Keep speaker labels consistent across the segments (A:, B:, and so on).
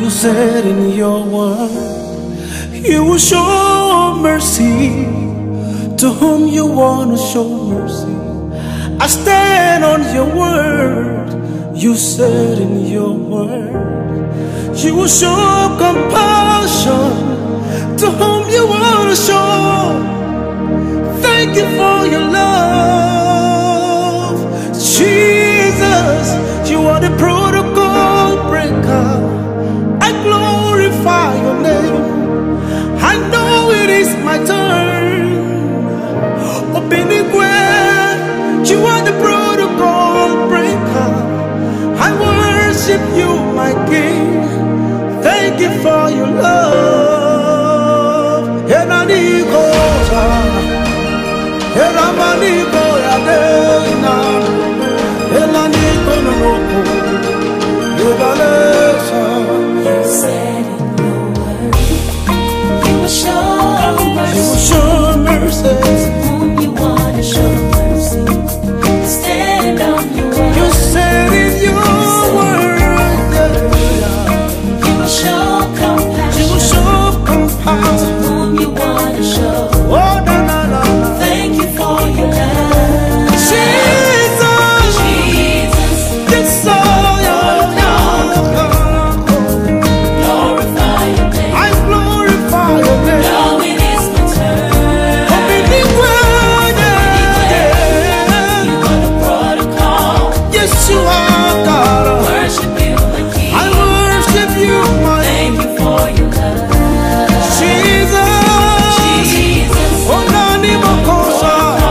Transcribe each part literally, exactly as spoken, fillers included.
A: You said in your word, you will show mercy to whom you want to show mercy. I stand on your word. You said in your word, you will show compassion to whom you want to show. Thank you for your love, Jesus. You are the protocol breaker. I glorify your name. I know it is my turn. You are the protocol breaker. I worship you, my King. Thank you for your love.
B: You said in your word, you will show mercy.
A: You will show mercy
B: to whom you want to show mercy. Stand on your word.
A: You said in your word,
B: you will show compassion.
A: you will show compassion
B: to whom you want to show.
A: Oh, no, no, no.
B: Thank you for your love,
A: Jesus,
B: Jesus.
A: yes, oh,
B: Glorify your name.
A: I glorify your name.
B: Now it is my turn. You are the protocol.
A: Yes, you are God.
B: Worship you, my King.
A: I worship you, my
B: Thank you for your love,
A: Jesus.
B: Jesus.
A: Oh, Nani Makosa.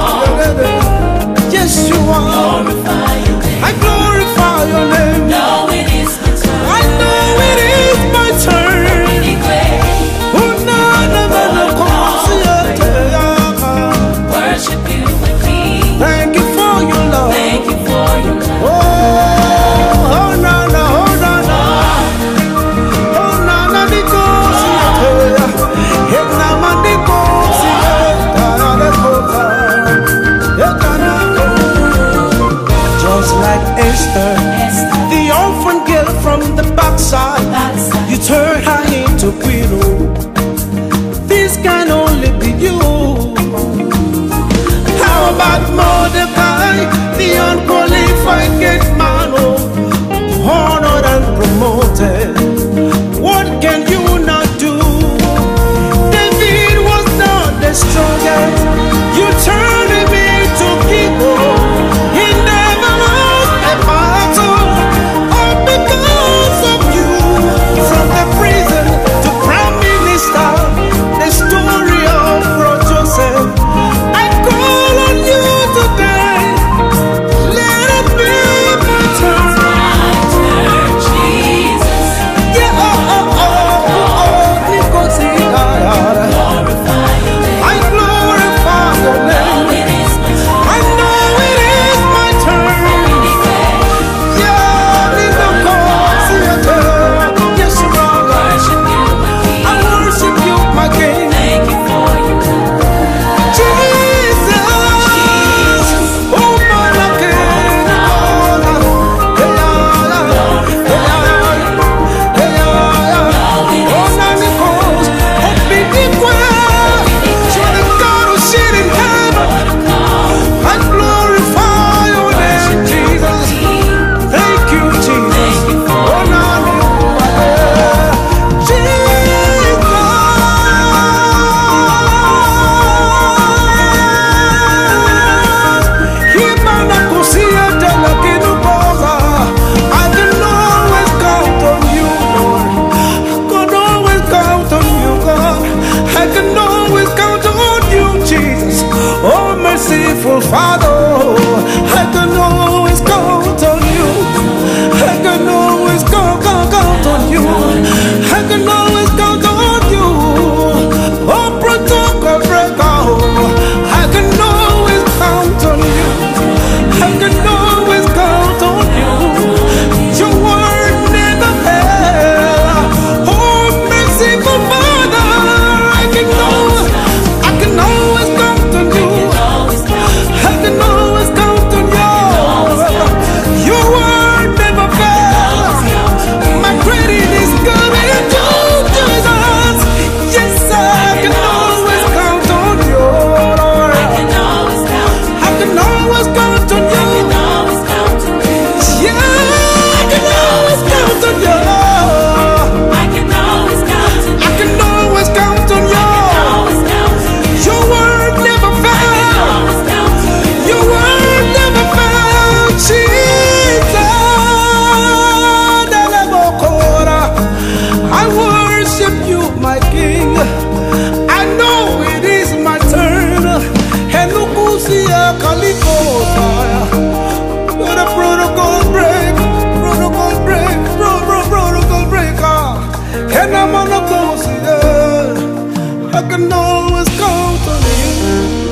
A: Yes, you are.
B: Glorify your name.
A: I glorify your name.
B: Now it is my turn.
A: I know it is my turn.
B: Be great.
A: Oh, Nana Makosa.
B: Worship you, my King.
A: Thank you for your love.
B: Thank you for your love.
A: Oh, oh, Nana, oh, Nana. Oh, Nana, Nikosi. Hey, Nama, Nikosi. Just like Esther,
B: Esther,
A: the orphan girl from the backside,
B: backside.
A: you turn her into widow. This can only be you. How about Mordecai, the unqualified gate man, oh, honored and promoted? What can you not do? David was not the strongest. You turned him into people. He never lost a battle. All because of you. From the prison to prime minister, the story of Bro Joseph. I call on you to always count on you.